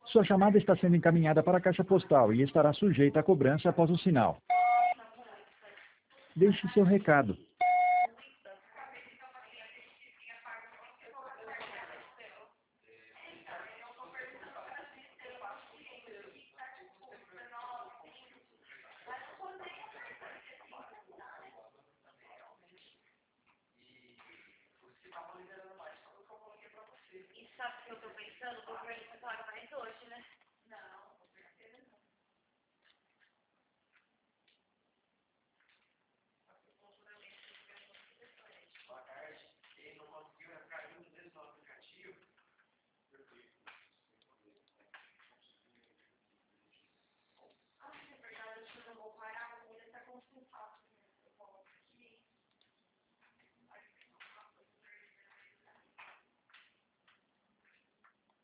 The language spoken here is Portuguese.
Sua chamada está sendo encaminhada para a caixa postal e estará sujeita a cobrança após o sinal. Deixe seu recado. E sabe o que eu estou pensando?